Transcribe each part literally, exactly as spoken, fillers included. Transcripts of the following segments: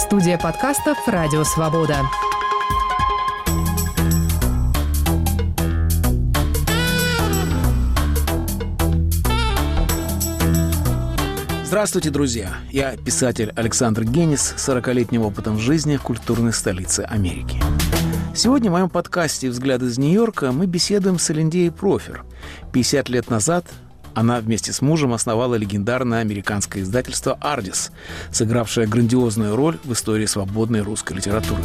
Студия подкастов «Радио Свобода». Здравствуйте, друзья! Я писатель Александр Генис с сорокалетним опытом в жизни в культурной столице Америки. Сегодня в моем подкасте «Взгляд из Нью-Йорка» мы беседуем с Линдеей Профер. пятьдесят лет назад она вместе с мужем основала легендарное американское издательство «Ардис», сыгравшее грандиозную роль в истории свободной русской литературы.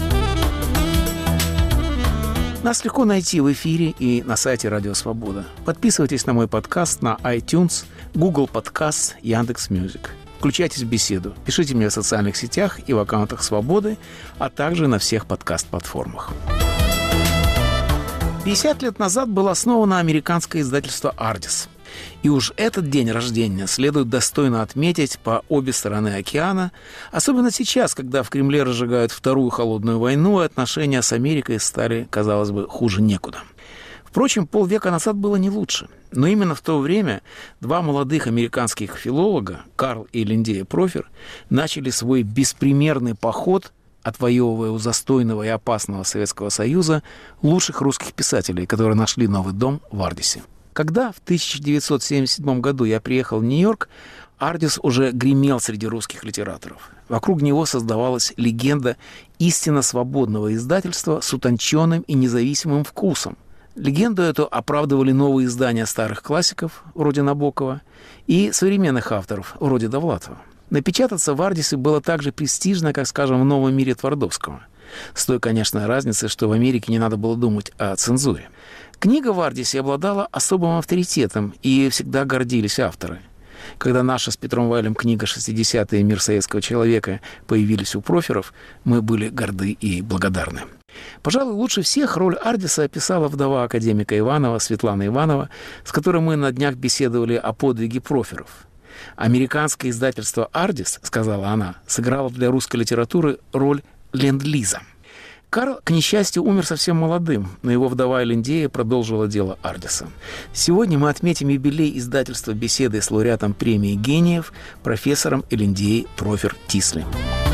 Нас легко найти в эфире и на сайте «Радио Свобода». Подписывайтесь на мой подкаст на iTunes, Google Podcasts, Яндекс.Мьюзик. Включайтесь в беседу, пишите мне в социальных сетях и в аккаунтах «Свободы», а также на всех подкаст-платформах. пятьдесят лет назад было основано американское издательство «Ардис». И уж этот день рождения следует достойно отметить по обе стороны океана, особенно сейчас, когда в Кремле разжигают вторую холодную войну, и отношения с Америкой стали, казалось бы, хуже некуда. Впрочем, полвека назад было не лучше. Но именно в то время два молодых американских филолога, Карл и Линдея Профер, начали свой беспримерный поход, отвоевывая у застойного и опасного Советского Союза лучших русских писателей, которые нашли новый дом в Ардисе. Когда в тысяча девятьсот семьдесят седьмом году я приехал в Нью-Йорк, Ардис уже гремел среди русских литераторов. Вокруг него создавалась легенда истинно свободного издательства с утонченным и независимым вкусом. Легенду эту оправдывали новые издания старых классиков, вроде Набокова, и современных авторов, вроде Довлатова. Напечататься в Ардисе было так же престижно, как, скажем, в «Новом мире» Твардовского. С той, конечно, разницей, что в Америке не надо было думать о цензуре. Книга в Ардисе обладала особым авторитетом, и всегда гордились авторы. Когда наша с Петром Вайлем книга «шестидесятые. Мир советского человека» появились у Проферов, мы были горды и благодарны. Пожалуй, лучше всех роль Ардиса описала вдова академика Иванова, Светлана Иванова, с которой мы на днях беседовали о подвиге Проферов. «Американское издательство «Ардис», — сказала она, — сыграло для русской литературы роль ленд-лиза. Карл, к несчастью, умер совсем молодым, но его вдова Линдея продолжила дело Ардиса. Сегодня мы отметим юбилей издательства беседы с лауреатом премии гениев, профессором Линдеей Профер Тисли.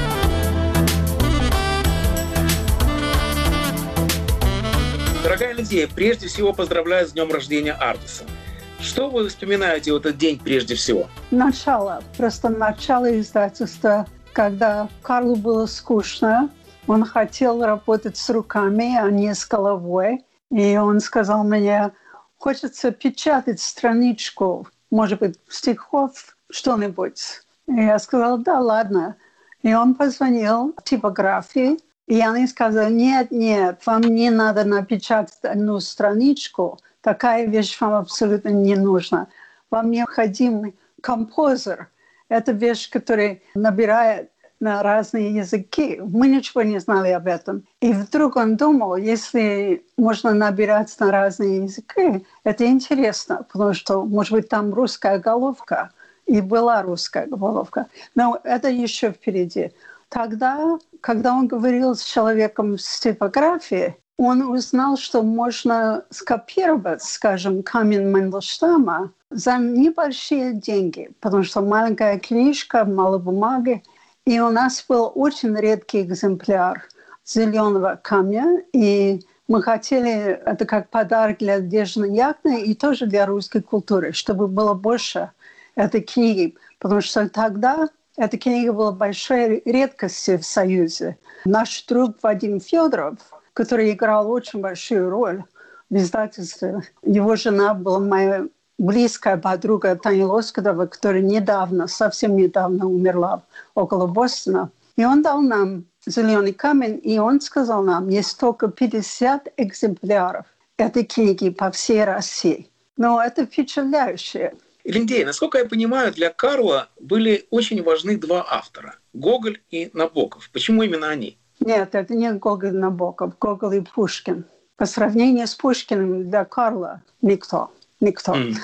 Дорогая Линдея, прежде всего поздравляю с днем рождения Ардиса. Что вы вспоминаете в этот день прежде всего? Начало. Просто начало издательства, когда Карлу было скучно. Он хотел работать с руками, а не с головой. И он сказал мне, хочется печатать страничку, может быть, стихов, что-нибудь. И я сказала, да, ладно. И он позвонил в типографии, и они сказали, нет, нет, вам не надо напечатать одну страничку, такая вещь вам абсолютно не нужна. Вам необходим композер. Это вещь, которая набирает на разные языки. Мы ничего не знали об этом. И вдруг он думал, если можно набирать на разные языки, это интересно, потому что, может быть, там русская головка, и была русская головка. Но это еще впереди. Тогда, когда он говорил с человеком с типографией, он узнал, что можно скопировать, скажем, камень Мандельштама за небольшие деньги, потому что маленькая книжка, мало бумаги. И у нас был очень редкий экземпляр зеленого камня, и мы хотели это как подарок для Надежды Яковлевны и тоже для русской культуры, чтобы было больше этой книги, потому что тогда эта книга была большой редкостью в Союзе. Наш друг Вадим Федоров, который играл очень большую роль в издательстве, его жена была моя близкая подруга Таня Лоскутова, которая недавно, совсем недавно умерла около Бостона. И он дал нам зеленый камень, и он сказал нам, есть только пятьдесят экземпляров этой книги по всей России. Но это впечатляюще. Линдея, насколько я понимаю, для Карла были очень важны два автора – Гоголь и Набоков. Почему именно они? Нет, это не Гоголь и Набоков, Гоголь и Пушкин. По сравнению с Пушкиным для Карла никто. Никто. Mm.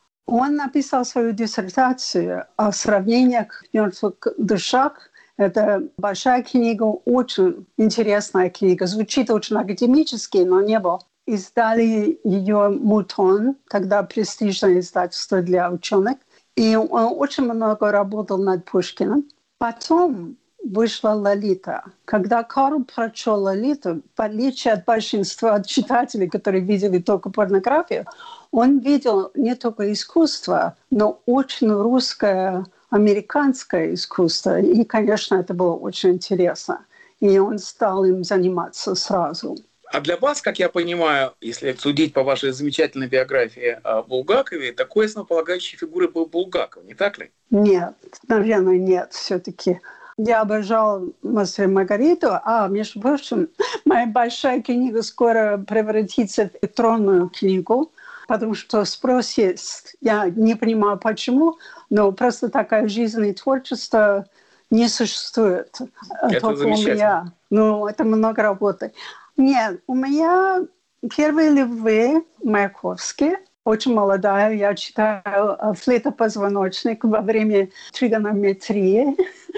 Он написал свою диссертацию о сравнениях в «Мертвых душах». Это большая книга, очень интересная книга. Звучит очень академически, но не было. Издали ее «Мутон», тогда престижное издательство для ученых. И он очень много работал над Пушкиным. Потом вышла «Лолита». Когда Карл прочел «Лолиту», в отличие от большинства читателей, которые видели только порнографию, он видел не только искусство, но очень русское, американское искусство. И, конечно, это было очень интересно. И он стал им заниматься сразу. А для вас, как я понимаю, если судить по вашей замечательной биографии о Булгакове, такой основополагающей фигурой был Булгаков, не так ли? Нет, наверное, нет, все-таки. Я обожала «Мастера и Маргариту», а, между прочим, моя большая книга скоро превратится в электронную книгу, потому что спрос есть. Я не понимаю, почему, но просто такая жизнь и творчество не существует. Это только замечательно. У меня. Ну, это много работы. Нет, у меня первые любви Маяковский. Очень молодая. Я читаю «Флейта-позвоночник» во время тригонометрии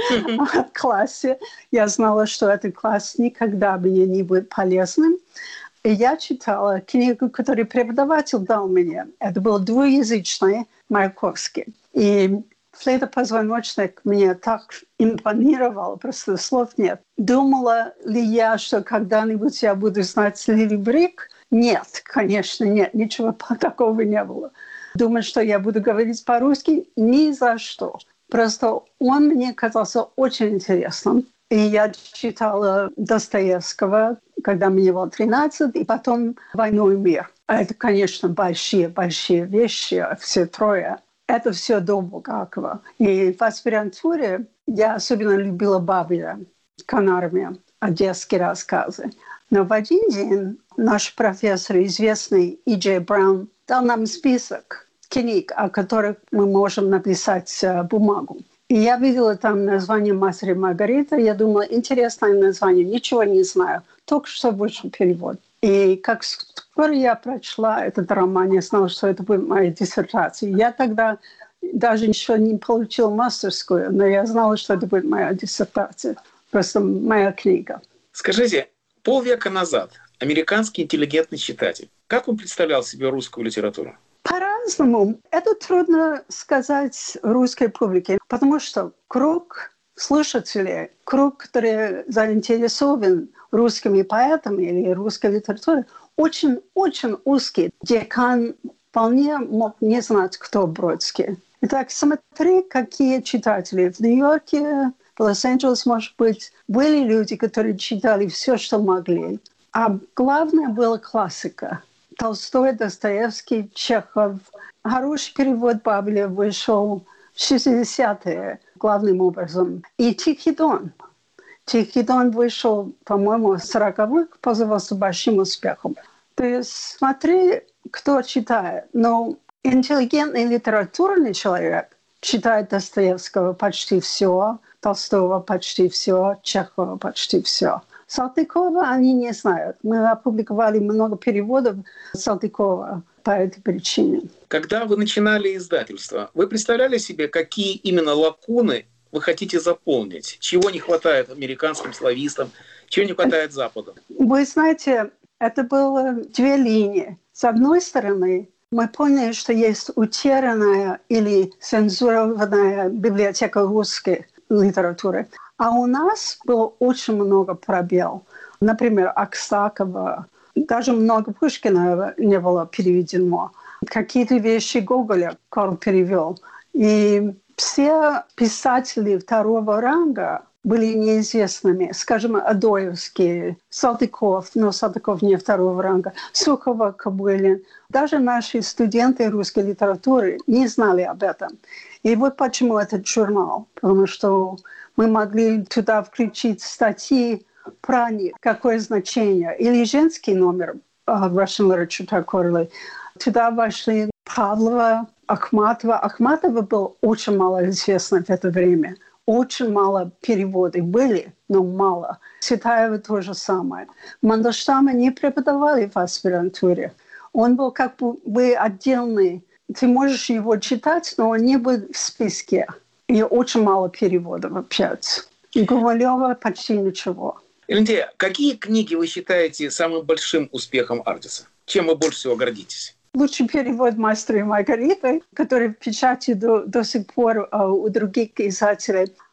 в классе. Я знала, что этот класс никогда мне не будет полезным. И я читала книгу, которую преподаватель дал мне. Это был двуязычный Маяковский. И «Флейта-позвоночник» мне так импонировал, просто слов нет. Думала ли я, что когда-нибудь я буду знать Лили Брик? Нет, конечно, нет, ничего такого не было. Думаю, что я буду говорить по-русски? Ни за что. Просто он мне казался очень интересным. И я читала Достоевского, когда мне было тринадцать, и потом «Войну и мир». Это, конечно, большие-большие вещи, все трое. Это все до Булгакова. И в аспирантуре я особенно любила Бабеля, Канарме, одесские рассказы. Но в один день наш профессор, известный И Джей Браун, дал нам список книг, о которых мы можем написать бумагу. И я видела там название «Мастера и Маргарита». Я думала, интересное название, ничего не знаю. Только что вышел перевод. И как скоро я прочла этот роман, я знала, что это будет моя диссертация. Я тогда даже еще не получила мастерскую, но я знала, что это будет моя диссертация. Просто моя книга. Скажите, полвека назад американский интеллигентный читатель, как он представлял себе русскую литературу? По-разному. Это трудно сказать русской публике, потому что круг слушателей, круг, который заинтересован русскими поэтами или русской литературой, очень-очень узкий. Декан вполне мог не знать, кто Бродский. Итак, смотри, какие читатели. В Нью-Йорке, в Лос-Анджелесе, может быть, были люди, которые читали все, что могли. А главное была классика. Толстой, Достоевский, Чехов. Хороший перевод Бабеля вышел в шестидесятые главным образом. И Тихий Дон. Тихий Дон вышел, по-моему, в сороковых, пользовался большим успехом. То есть смотри, кто читает. Но интеллигентный литературный человек читает Достоевского почти все, Толстого почти все, Чехова почти все. Салтыкова они не знают. Мы опубликовали много переводов Салтыкова по этой причине. Когда вы начинали издательство, вы представляли себе, какие именно лакуны вы хотите заполнить? Чего не хватает американским славистам, чего не хватает Западу? Вы знаете, это было две линии. С одной стороны, мы поняли, что есть утерянная или цензурованная библиотека русской литературы. А у нас было очень много пробел. Например, Аксакова, даже много Пушкина не было переведено. Какие-то вещи Гоголя Карл перевел. И все писатели второго ранга были неизвестными. Скажем, Адоевский, Салтыков, но Салтыков не второго ранга, Сухова, Кобылин. Даже наши студенты русской литературы не знали об этом. И вот почему этот журнал. Потому что мы могли туда включить статьи про них, какое значение. Или женский номер uh, Russian Literature Quarterly. Туда вошли Павлова, Ахматова. Ахматова был очень мало известна в это время. Очень мало переводов были, но мало. Цветаева то же самое. Мандельштама не преподавали в аспирантуре. Он был как бы отдельный. Ты можешь его читать, но он не был в списке. И очень мало переводов опять. И Гумилева почти ничего. Елена, какие книги вы считаете самым большим успехом Ардиса? Чем вы больше всего гордитесь? Лучший перевод «Мастера и Маргариты», который в печати до, до сих пор uh, у других издателей.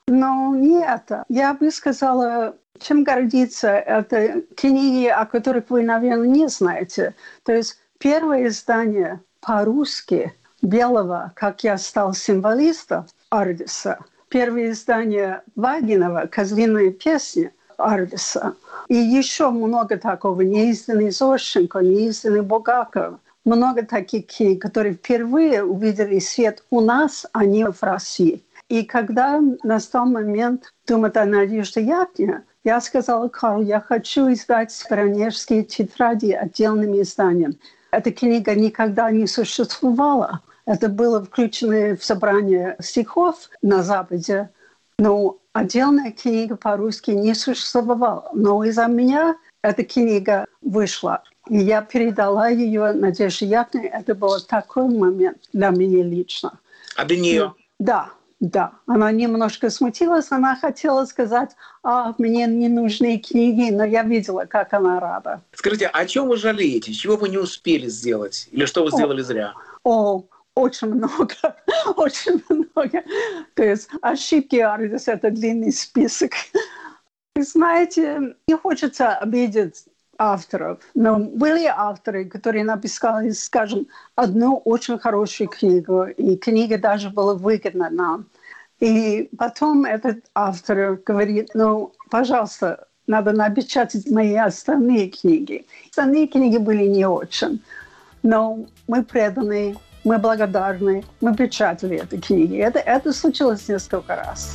Но не это. Я бы сказала, чем гордиться, это книги, о которых вы, наверное, не знаете. То есть первое издание по-русски Белого, как я стал символистом Ардиса. Первое издание Вагинова «Козлиные песни» Ардиса. И еще много такого. Неизданный Зощенко, неизданный Булгаков. Много таких книг, которые впервые увидели свет у нас, а не в России. И когда настал момент думать о Надежде Яхтине, я сказала Карлу, я хочу издать «Пионерские тетради» отдельным изданием. Эта книга никогда не существовала. Это было включено в собрание стихов на Западе. Но отдельная книга по-русски не существовала. Но из-за меня эта книга вышла. И я передала ее Надежде Яхтине. Это был такой момент для меня лично. А для нее? Да. Да, она немножко смутилась, она хотела сказать, а, мне не нужны книги, но я видела, как она рада. Скажите, о чем вы жалеете? Чего вы не успели сделать? Или что вы сделали о, зря? О, очень много, очень много. То есть ошибки Ардис – это длинный список. Знаете, не хочется обидеть авторов, но были авторы, которые написали, скажем, одну очень хорошую книгу, и книга даже была выгодна нам. И потом этот автор говорит, ну, пожалуйста, надо напечатать мои остальные книги. Остальные книги были не очень, но мы преданы, мы благодарны, мы печатали эти книги. Это, это случилось несколько раз.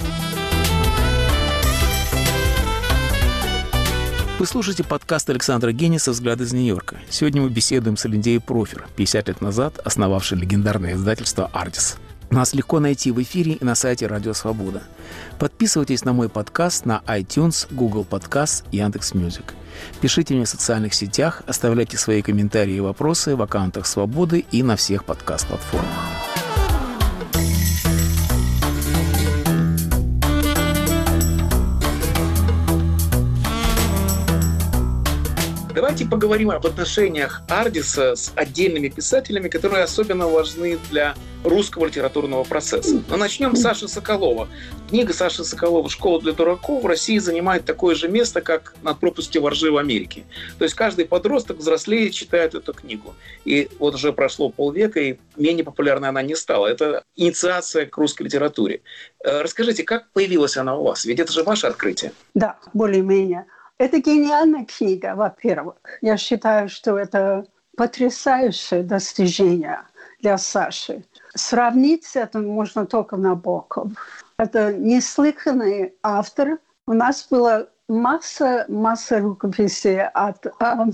Вы слушаете подкаст Александра Генниса «Взгляд из Нью-Йорка». Сегодня мы беседуем с Линдеей Профер, пятьдесят лет назад основавшей легендарное издательство «Ардис». Нас легко найти в эфире и на сайте Радио Свобода. Подписывайтесь на мой подкаст на iTunes, Google Podcast, Яндекс.Мьюзик. Пишите мне в социальных сетях, оставляйте свои комментарии и вопросы в аккаунтах Свободы и на всех подкаст-платформах. Давайте поговорим об отношениях Ардиса с отдельными писателями, которые особенно важны для русского литературного процесса. Но начнем с Саши Соколова. Книга Саши Соколова «Школа для дураков» в России занимает такое же место, как «Над пропастью во ржи» в Америке. То есть каждый подросток взрослеет, читает эту книгу. И вот уже прошло полвека, и менее популярной она не стала. Это инициация к русской литературе. Расскажите, как появилась она у вас? Ведь это же ваше открытие. Да, более-менее. Это гениальная книга, во-первых. Я считаю, что это потрясающее достижение для Саши. Сравнить это можно только Набоков. Это неслыханный автор. У нас была масса, масса рукописей от, эм,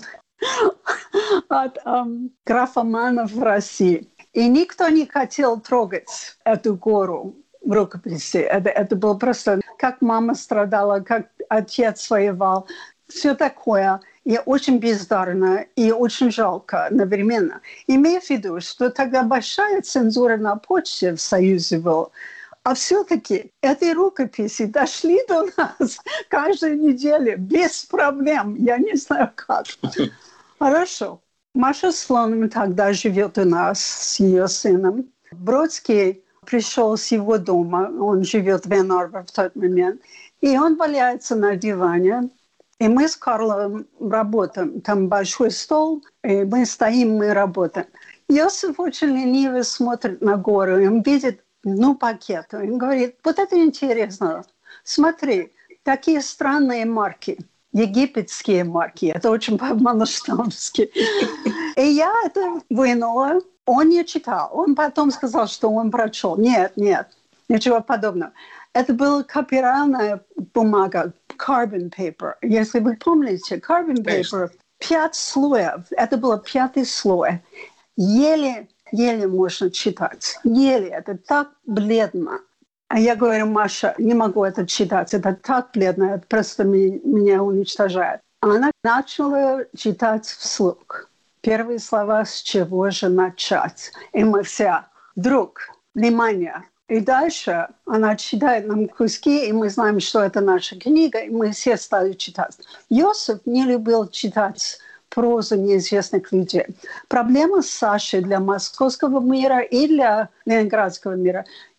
от эм, графоманов в России. И никто не хотел трогать эту гору рукописи. Это, это было просто, как мама страдала, как отец воевал. Все такое. И очень бездарно, и очень жалко одновременно. Имея в виду, что тогда большая цензура на почте в Союзе была. А все-таки эти рукописи дошли до нас каждую неделю без проблем. Я не знаю как. Хорошо. Маша Слоным тогда живет у нас с ее сыном. Бродский пришел с его дома, он живет в Энн-Арбор в тот момент, и он валяется на диване, и мы с Карлом работаем. Там большой стол, и мы стоим, мы работаем. Йосиф очень лениво смотрит на гору, и он видит, ну, пакет. Он говорит, вот это интересно. Смотри, такие странные марки, египетские марки, это очень по-монштамски. И я это вынула. Он не читал. Он потом сказал, что он прочел. Нет, нет, ничего подобного. Это была копировальная бумага, carbon paper. Если вы помните, carbon paper, пять слоев. Это был пятый слой. Еле, еле можно читать. Еле. Это так бледно. А я говорю, Маша, не могу это читать. Это так бледно. Это просто меня уничтожает. Она начала читать вслух. Первые слова, с чего же начать. И мы все, вдруг, внимание. И дальше она читает нам куски, и мы знаем, что это наша книга, и мы все стали читать. Йосиф не любил читать прозу неизвестных людей. Проблема с Сашей для московского мира и для ленинградского мира.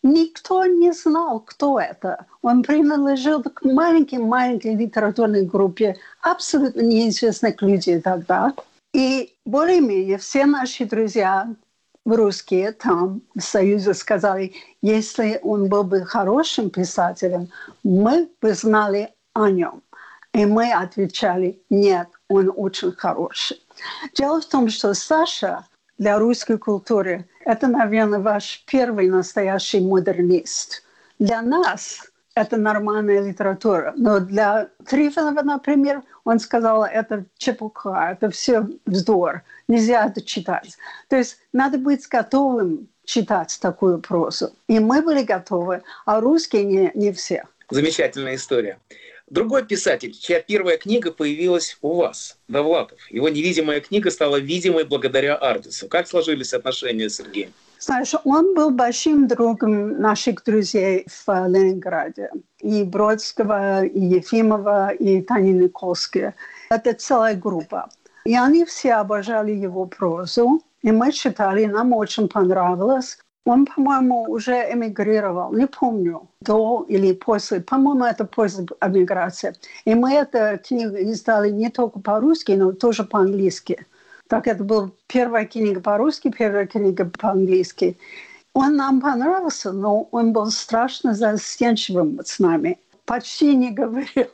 Никто не знал, кто это. Он принадлежал к маленькой-маленькой литературной группе абсолютно неизвестных людей тогда. И более-менее все наши друзья русские там в Союзе сказали, если он был бы хорошим писателем, мы бы знали о нем. И мы отвечали, нет, он очень хороший. Дело в том, что Саша для русской культуры – это, наверное, ваш первый настоящий модернист. Для нас это нормальная литература. Но для Трифонова, например, он сказал, это чепуха, это все вздор, нельзя это читать. То есть надо быть готовым читать такую прозу. И мы были готовы, а русские не, не все. Замечательная история. Другой писатель, чья первая книга появилась у вас, Довлатов. Его невидимая книга стала видимой благодаря Ардису. Как сложились отношения с Сергеем? Знаешь, он был большим другом наших друзей в Ленинграде. И Бродского, и Ефимова, и Тани Николские. Это целая группа. И они все обожали его прозу. И мы читали, нам очень понравилось. Он, по-моему, уже эмигрировал, не помню, до или после. По-моему, это после эмиграции. И мы эту книгу издали не только по-русски, но тоже по-английски. Так это была первая книга по-русски, первая книга по-английски. Он нам понравился, но он был страшно застенчивым с нами. Почти не говорил.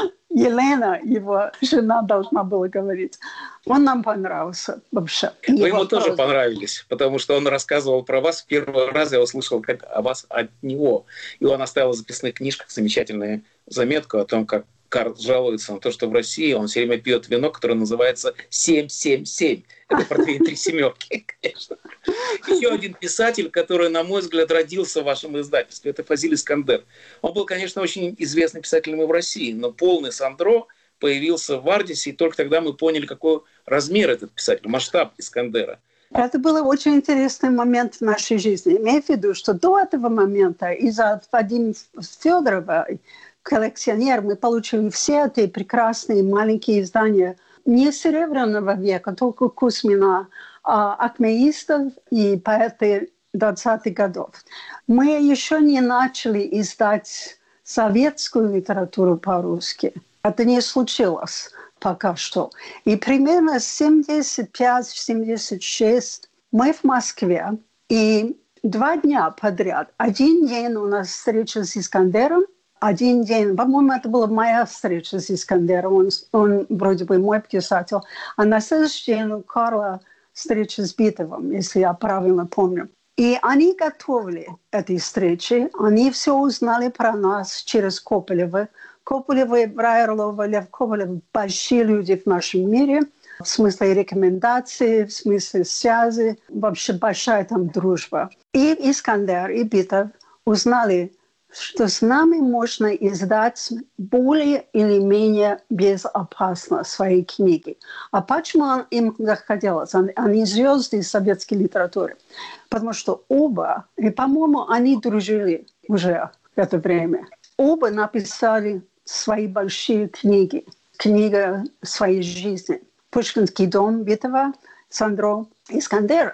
Елена, его жена, должна была говорить. Он нам понравился вообще. Вы ему тоже понравились, потому что он рассказывал про вас. В первый раз я услышал как о вас от него. И он оставил в записных книжках замечательную заметку о том, как Карл жалуется на то, что в России он все время пьет вино, которое называется семь семь семь. Это портвейн три семерки, конечно. Еще один писатель, который, на мой взгляд, родился в вашем издательстве, это Фазиль Искандер. Он был, конечно, очень известным писателем и в России, но полный Сандро появился в Ардисе, и только тогда мы поняли, какой размер этот писатель, масштаб Искандера. Это был очень интересный момент в нашей жизни. Имею в виду, что до этого момента из-за Вадима Федорова, коллекционер, мы получили все эти прекрасные маленькие издания не Серебряного века, только Кузьмина, а акмеистов и поэты двадцатых годов. Мы еще не начали издать советскую литературу по-русски. Это не случилось пока что. И примерно с семьдесят пять - семьдесят шесть мы в Москве. И два дня подряд. Один день у нас встреча с Искандером, один день, по-моему, это была моя встреча с Искандером, он, он вроде бы мой писатель, а на следующий день у Карла встреча с Битовым, если я правильно помню. И они готовили эти встречи, они все узнали про нас через Копылева. Копылева, Брайерлова, Лев Копылев – большие люди в нашем мире, в смысле рекомендаций, в смысле связи, вообще большая там дружба. И Искандер, и Битов узнали, что с нами можно издать более или менее безопасно свои книги. А почему им захотелось? Они звезды советской литературы. Потому что оба, и, по-моему, они дружили уже в это время, оба написали свои большие книги, книга своей жизни. «Пушкинский дом» Битова, Сандро, Искандера.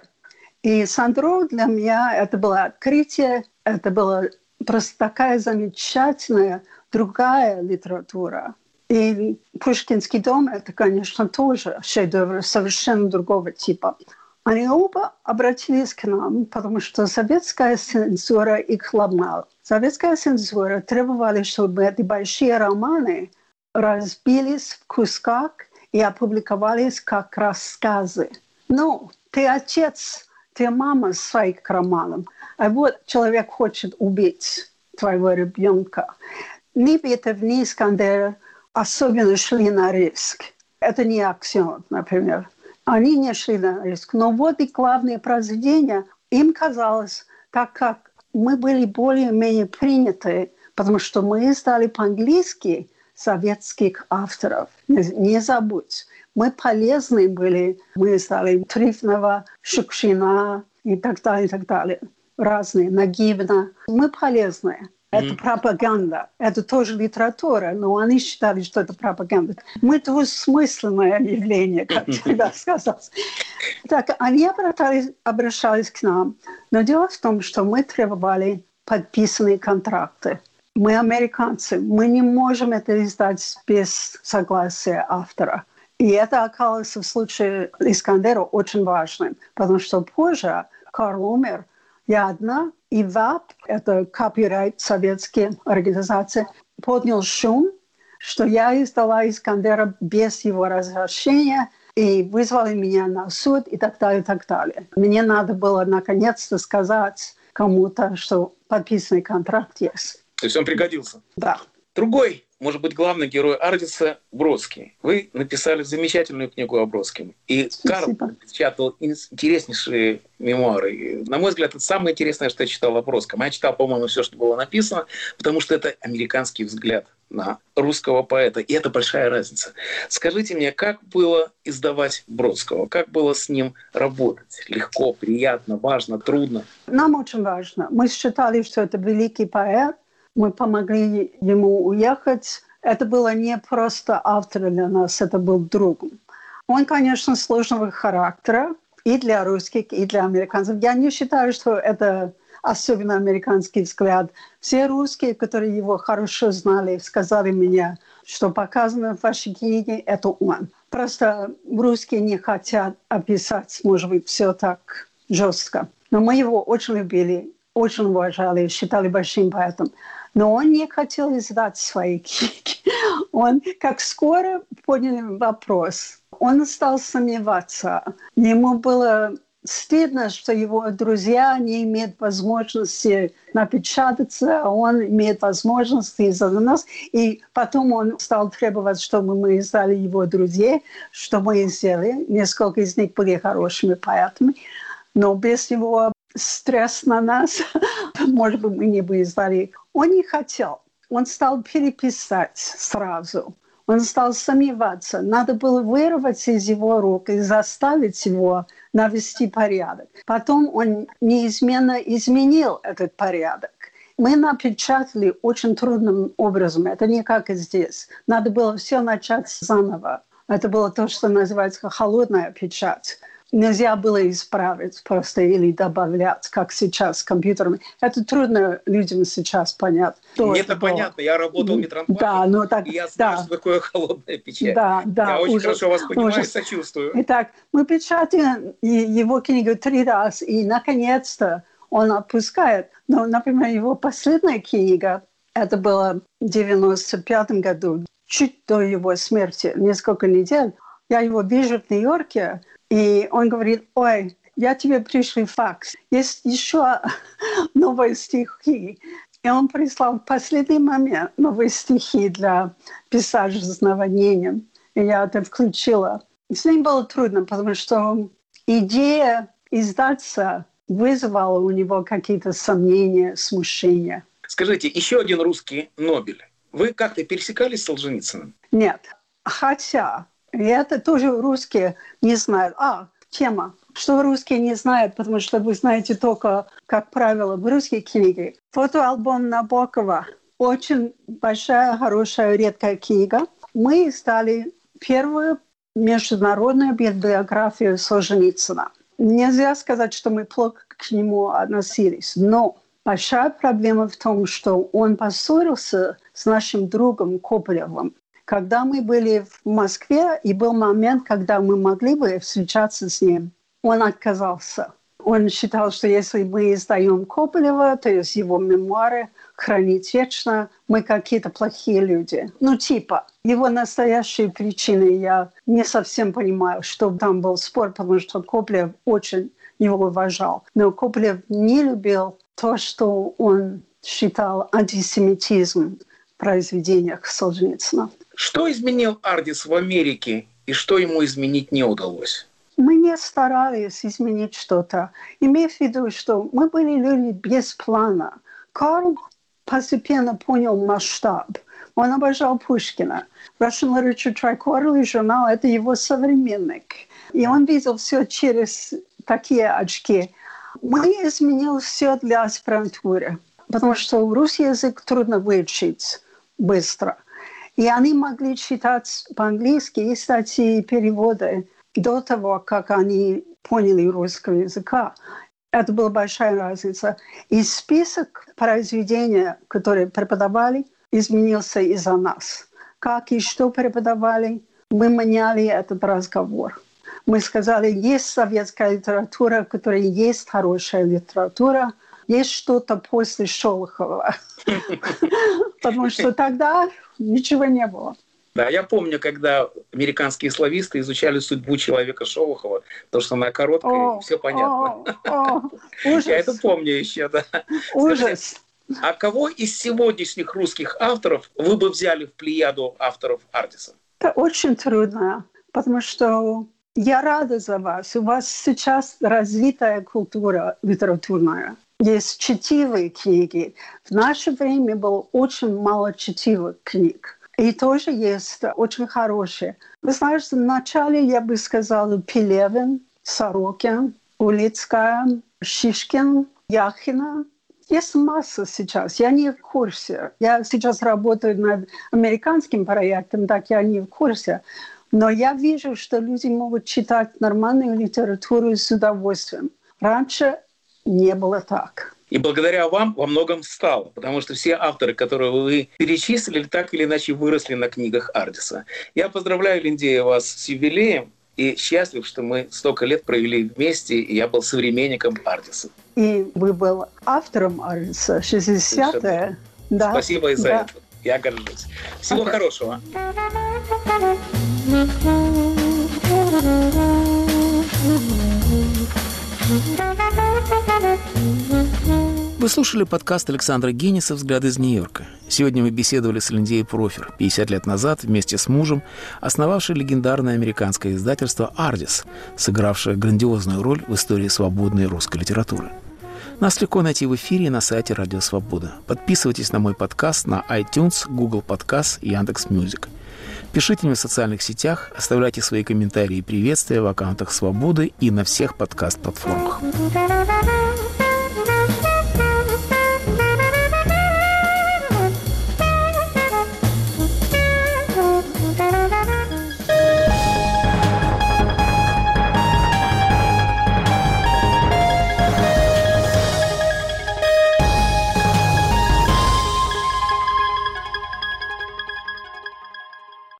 И Сандро для меня это было открытие, это было просто такая замечательная другая литература. И «Пушкинский дом» — это, конечно, тоже шедевр совершенно другого типа. Они оба обратились к нам, потому что советская цензура их ломала. Советская цензура требовала, чтобы эти большие романы разбились в кусках и опубликовались как рассказы. Ну, ты отец, ты мама своих романов, а вот человек хочет убить твоего ребенка. Ни Битов, ни Искандер особенно шли на риск. Это не Аксенов, например. Они не шли на риск. Но вот и главные произведения, им казалось, так как мы были более-менее приняты, потому что мы издали по-английски советских авторов. Не, не забудь. Мы полезны были. Мы издали Трифонова, Шукшина и так далее, и так далее. Разные, Нагибна. Мы полезны. Это mm-hmm. пропаганда. Это тоже литература, но они считали, что это пропаганда. Мы двусмысленное явление, как всегда сказалось. Так, они обращались, обращались к нам. Но дело в том, что мы требовали подписанные контракты. Мы американцы, мы не можем это издать без согласия автора. И это оказалось в случае Искандера очень важным, потому что позже Карл умер, я одна, и ВАП, это копирайт советские организации, поднял шум, что я издала Искандера без его разрешения, и вызвали меня на суд и так далее, и так далее. Мне надо было наконец-то сказать кому-то, что подписанный контракт есть. То есть он пригодился? Да. Другой, может быть, главный герой Ардиса – Бродский. Вы написали замечательную книгу о Бродском. И Спасибо. Карл напечатал интереснейшие мемуары. На мой взгляд, это самое интересное, что я читал о Бродском. Я читал, по-моему, все, что было написано, потому что это американский взгляд на русского поэта. И это большая разница. Скажите мне, как было издавать Бродского? Как было с ним работать? Легко, приятно, важно, трудно? Нам очень важно. Мы считали, что это великий поэт. Мы помогли ему уехать. Это было не просто автор для нас, это был друг. Он, конечно, сложного характера и для русских, и для американцев. Я не считаю, что это особенно американский взгляд. Все русские, которые его хорошо знали, сказали мне, что показано в вашей книге, это он. Просто русские не хотят описать, может быть, все так жестко. Но мы его очень любили, очень уважали, считали большим поэтом. Но он не хотел издать свои книги. Он, как скоро понял вопрос, он стал сомневаться. Ему было стыдно, что его друзья не имеют возможности напечататься, а он имеет возможность из-за нас. И потом он стал требовать, чтобы мы издали его друзей, что мы и сделали. Несколько из них были хорошими поэтами. Но без его стресс на нас, может быть, мы не бы издали. Он не хотел. Он стал переписать сразу. Он стал сомневаться. Надо было вырвать из его рук и заставить его навести порядок. Потом он неизменно изменил этот порядок. Мы напечатали очень трудным образом. Это не как и здесь. Надо было все начать заново. Это было то, что называется холодная печать. Нельзя было исправить просто или добавлять, как сейчас с компьютерами. Это трудно людям сейчас понять. Мне это понятно. Я работал в Метрономе, да, ну, так, и я знаю, да. что такое холодная печать. Да, да, я очень ужас, хорошо вас понимаю ужас. и сочувствую. Итак, мы печатаем его книгу три раза, и, наконец-то, он отпускает. Но, например, его последняя книга, это было в девяносто пятом году, чуть до его смерти, несколько недель. Я его вижу в Нью-Йорке, и он говорит: ой, я тебе пришлю факс. Есть еще новые стихи. И он прислал в последний момент новые стихи для пейзажа с наводнением. И я это включила. С ним было трудно, потому что идея издаться вызвала у него какие-то сомнения, смущения. Скажите, еще один русский Нобель. Вы как-то пересекались с Солженицыным? Нет. Хотя... И это тоже русские не знают. А, тема. Что русские не знают, потому что вы знаете только, как правило, в русской книге. Фотоальбом Набокова. Очень большая, хорошая, редкая книга. Мы издали первую международную библиографию Солженицына. Нельзя сказать, что мы плохо к нему относились, но большая проблема в том, что он поссорился с нашим другом Копылевым. Когда мы были в Москве, и был момент, когда мы могли бы встречаться с ним, он отказался. Он считал, что если мы издаем Копылева, то есть его мемуары, хранить вечно, мы какие-то плохие люди. Ну, типа, его настоящие причины я не совсем понимаю, что там был спор, потому что Копылев очень его уважал. Но Копылев не любил то, что он считал антисемитизмом в произведениях Солженицына. Что изменил Ардис в Америке и что ему изменить не удалось? Мы не старались изменить что-то. Имея в виду, что мы были люди без плана. Карл постепенно понял масштаб. Он обожал Пушкина. Russian Literature Triquarterly журнал – это его современник. И он видел все через такие очки. Мы изменили все для аспирантуры, потому что русский язык трудно выучить быстро. И они могли читать по-английски и статьи и переводы до того, как они поняли русского языка. Это была большая разница. И список произведений, которые преподавали, изменился из-за нас. Как и что преподавали, мы меняли этот разговор. Мы сказали, есть советская литература, в которой есть хорошая литература, есть что-то после Шолохова. Потому что тогда ничего не было. Да, я помню, когда американские слависты изучали судьбу человека Шолохова, потому что она короткая, о, и все понятно. О, о, ужас. Я это помню еще, да. Ужас. Скажите, а кого из сегодняшних русских авторов вы бы взяли в плеяду авторов Ардиса? Это очень трудно, потому что я рада за вас. У вас сейчас развитая культура литературная. Есть чтивые книги. В наше время было очень мало чтивых книг. И тоже есть очень хорошие. Вы знаете, вначале я бы сказала Пелевин, Сорокин, Улицкая, Шишкин, Яхина. Есть масса сейчас. Я не в курсе. Я сейчас работаю над американским проектом, так я не в курсе. Но я вижу, что люди могут читать нормальную литературу с удовольствием. Раньше не было так. И благодаря вам во многом стало, потому что все авторы, которые вы перечислили, так или иначе выросли на книгах Ардиса. Я поздравляю, Линдея, вас с юбилеем и счастлив, что мы столько лет провели вместе, и я был современником Ардиса. И вы был автором Ардиса, шестидесятые. Да. Спасибо и за да. это. Я горжусь. Всего okay. хорошего. Вы слушали подкаст Александра Генниса «Взгляд из Нью-Йорка». Сегодня мы беседовали с Линдеей Профер, пятьдесят лет назад вместе с мужем, основавшей легендарное американское издательство «Ардис», сыгравшее грандиозную роль в истории свободной русской литературы. Нас легко найти в эфире и на сайте Радио Свобода. Подписывайтесь на мой подкаст на iTunes, Google Подкаст и Яндекс.Мьюзик. Пишите мне в социальных сетях, оставляйте свои комментарии и приветствия в аккаунтах Свободы и на всех подкаст-платформах.